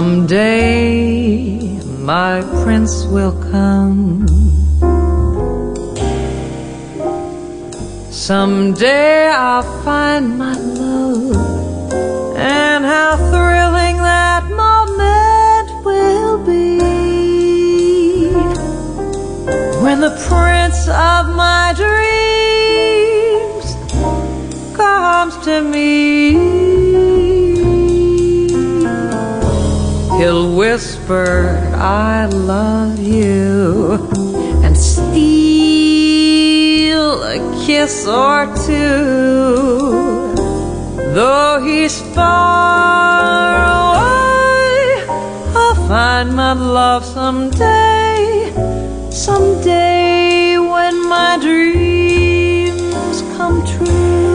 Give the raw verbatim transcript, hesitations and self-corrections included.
Someday my prince will come. Someday I'll find my love, and how thrilling that moment will be, when the prince of my dreams comes to me. He'll whisper, I love you, and steal a kiss or two. Though he's far away, I'll find my love someday. Someday when my dreams come true.